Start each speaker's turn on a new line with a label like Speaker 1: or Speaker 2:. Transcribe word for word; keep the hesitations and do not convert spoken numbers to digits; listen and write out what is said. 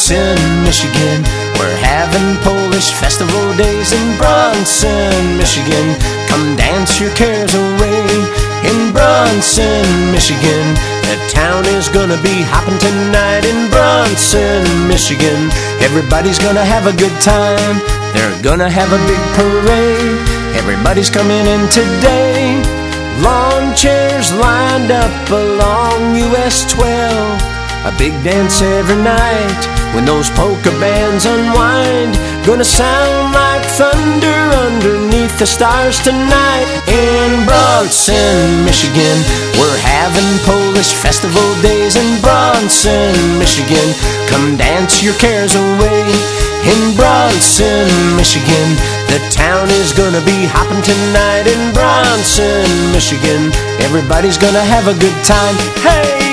Speaker 1: Bronson, Michigan. We're having Polish festival days in Bronson, Michigan. Come dance your cares away in Bronson, Michigan. The town is gonna be hopping tonight in Bronson, Michigan. Everybody's gonna have a good time. They're gonna have a big parade. Everybody's coming in today. Lawn chairs lined up along U S twelve. A big dance every night when those polka bands unwind. Gonna sound like thunder underneath the stars tonight in Bronson, Michigan. We're having Polish festival days in Bronson, Michigan. Come dance your cares away in Bronson, Michigan. The town is gonna be hopping tonight in Bronson, Michigan. Everybody's gonna have a good time. Hey!